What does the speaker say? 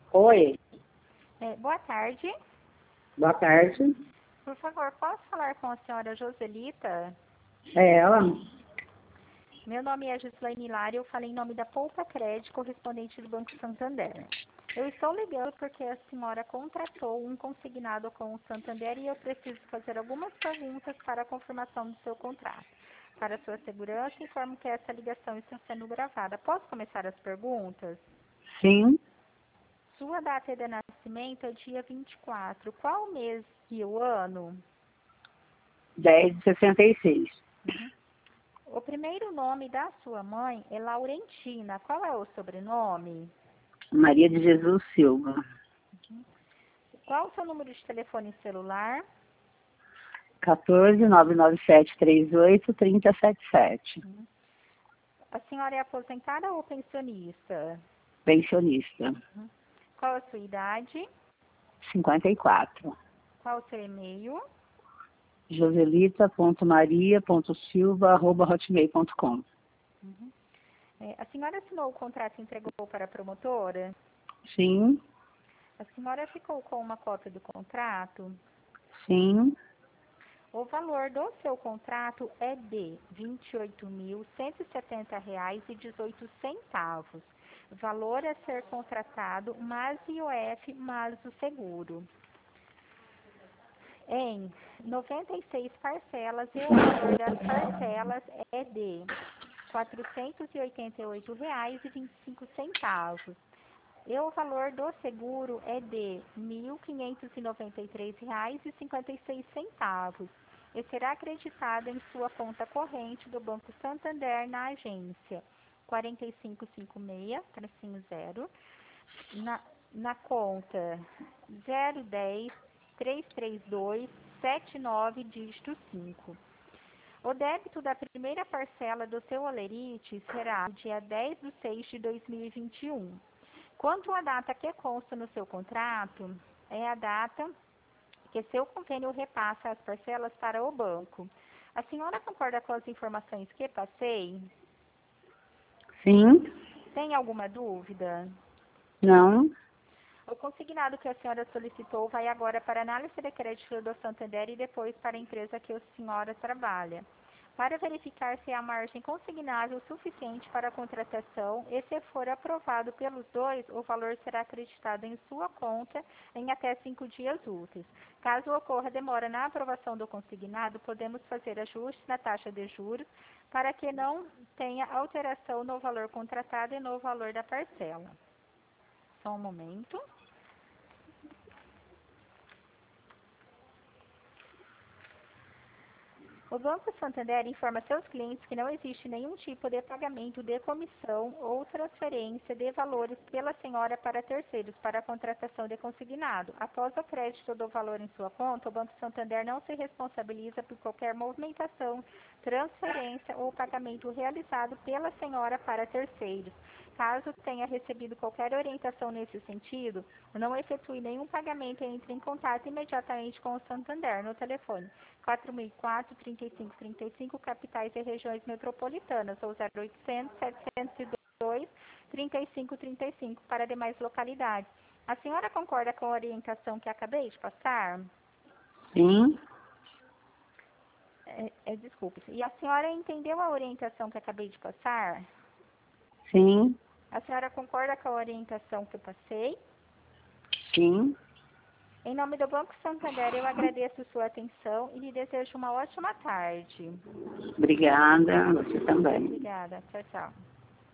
Oi, Boa tarde. boa tarde. Por favor, posso falar com a senhora Joselita? É ela? Meu nome é Gislaine Hilário, eu falei em nome da Poupa Crédito, correspondente do Banco Santander. Eu estou ligando porque a senhora contratou um consignado com o Santander e eu preciso fazer algumas perguntas para a confirmação do seu contrato. Para sua segurança, informo que essa ligação está sendo gravada. Posso começar as perguntas? Sim, Sua data de nascimento é dia 24. Qual o mês e o ano? 10 de 66. O primeiro nome da sua mãe é Laurentina. Qual é o sobrenome? Maria de Jesus Silva. Qual o seu número de telefone celular? 14 99738 3077. A senhora é aposentada ou pensionista? Pensionista. Qual a sua idade? 54. Qual o seu e-mail? joselita.maria.silva@hotmail.com. A senhora assinou o contrato e entregou para a promotora? Sim, A senhora ficou com uma cópia do contrato? sim, O valor do seu contrato é de R$ 28.170,18. Valor a ser contratado, mais IOF, mais o seguro. Em 96 parcelas, e o valor das parcelas é de R$ 488,25. E o valor do seguro é de R$ 1.593,56 e será acreditado em sua conta corrente do Banco Santander na agência 4556-0, na conta 010-332-79, dígito 5. O débito da primeira parcela do seu holerite será dia 10 de 6 de 2021. Quanto à data que consta no seu contrato, é a data que seu convênio repassa as parcelas para o banco. A senhora concorda com as informações que passei? sim, Tem alguma dúvida? não, O consignado que a senhora solicitou vai agora para a análise de crédito do Santander e depois para a empresa que a senhora trabalha, para verificar se há margem consignável suficiente para a contratação e, se for aprovado pelos dois, o valor será acreditado em sua conta em até 5 dias úteis. Caso ocorra demora na aprovação do consignado, podemos fazer ajustes na taxa de juros para que não tenha alteração no valor contratado e no valor da parcela. Só um momento. O Banco Santander informa seus clientes que não existe nenhum tipo de pagamento de comissão ou transferência de valores pela senhora para terceiros para a contratação de consignado. Após o crédito do valor em sua conta, o Banco Santander não se responsabiliza por qualquer movimentação, transferência ou pagamento realizado pela senhora para terceiros. Caso tenha recebido qualquer orientação nesse sentido, não efetue nenhum pagamento e entre em contato imediatamente com o Santander no telefone 4004-3535, capitais e regiões metropolitanas, ou 0800-702-3535 para demais localidades. A senhora concorda com a orientação que acabei de passar? sim, Desculpe. E a senhora entendeu a orientação que acabei de passar? sim, A senhora concorda com a orientação que eu passei? sim. Em nome do Banco Santander, eu agradeço sua atenção e lhe desejo uma ótima tarde. Obrigada, você também. Obrigada. Tchau, tchau.